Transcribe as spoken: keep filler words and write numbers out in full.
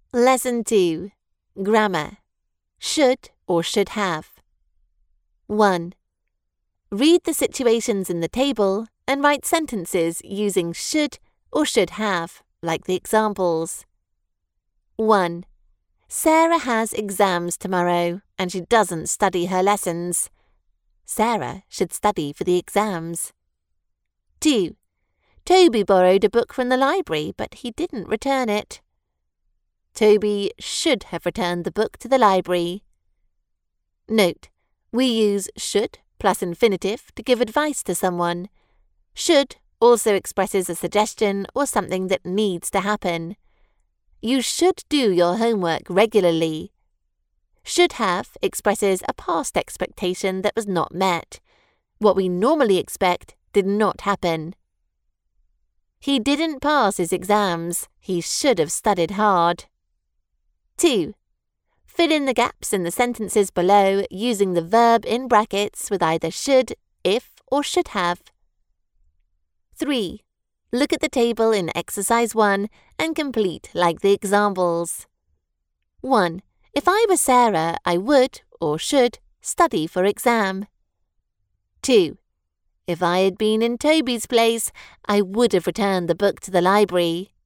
Lesson two. Grammar. Should or should have. one. Read the situations in the table and write sentences using should or should have, like the examples. one. Sarah has exams tomorrow and she doesn't study her lessons. Sarah should study for the exams. two. Toby borrowed a book from the library, but he didn't return it. Toby should have returned the book to the library. Note, we use should plus infinitive to give advice to someone. Should also expresses a suggestion or something that needs to happen. You should do your homework regularly. Should have expresses a past expectation that was not met. What we normally expect did not happen. He didn't pass his exams. He should have studied hard. two. Fill in the gaps in the sentences below using the verb in brackets with either should, if, or should have. three. Look at the table in exercise one and complete like the examples. one. If I were Sarah, I would, or should, study for exam. two. If I had been in Toby's place, I would have returned the book to the library.